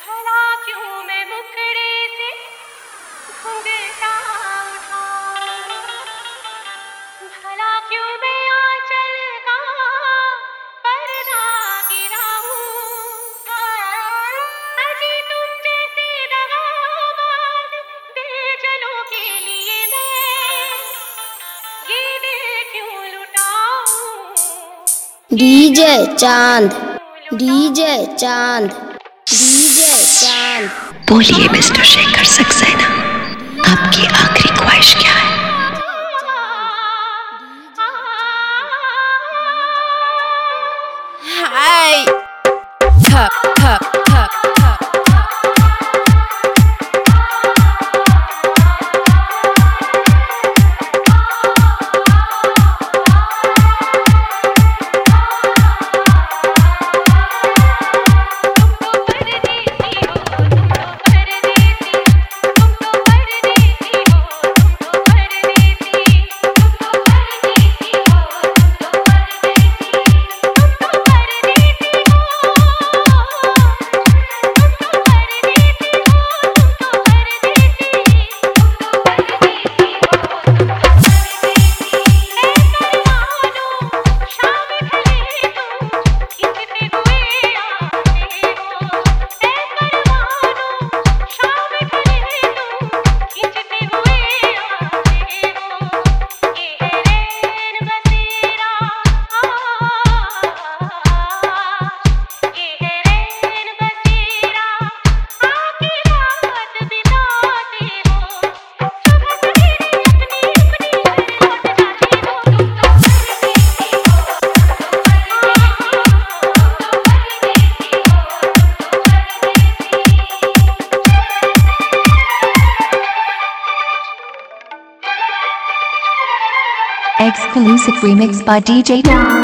भला क्यों मैं मुखड़े से घूंघटा उठाऊं, भला क्यों मैं आंचल का पर्दा गिराऊं। अजी तुम जैसे दगाबाज दिलजनों के लिए मैं ये दिल क्यों लुटाऊं। DJ Chand, DJ Chand, DJ Chand. बोलिए मिस्टर शेखर सक्सेना, आपकी आखिरी ख्वाहिश क्या है? हाय थक थक थक Exclusive remix by DJ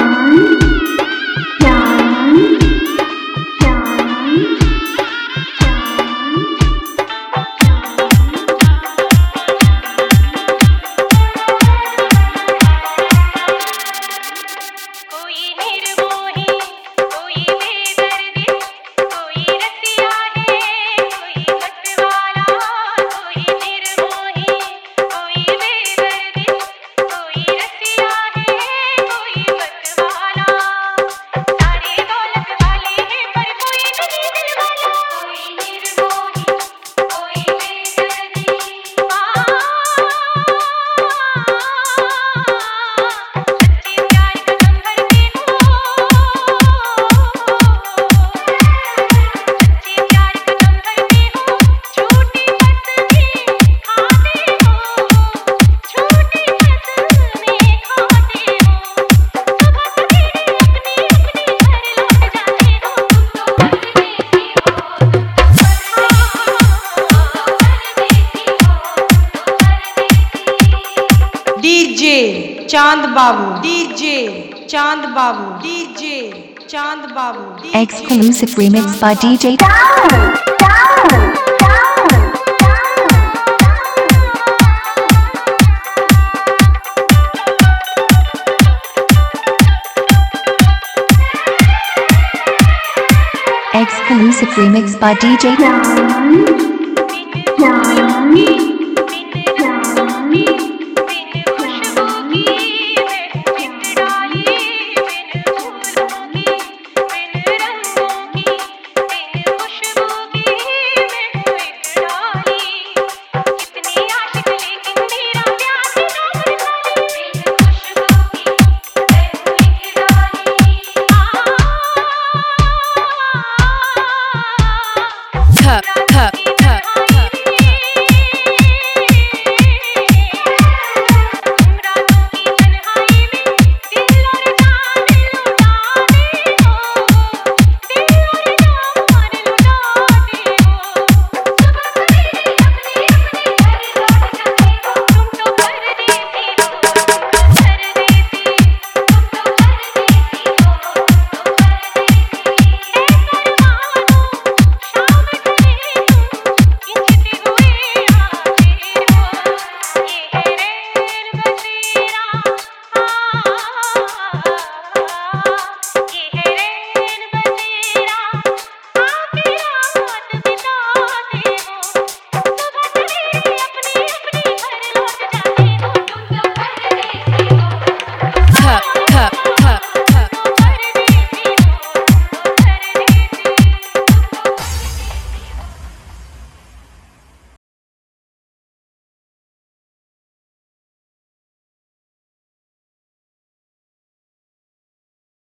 चांद बाबू, डीजे चांद बाबू, डीजे चांद बाबू। Exclusive remix by DJ Exclusive remix by DJ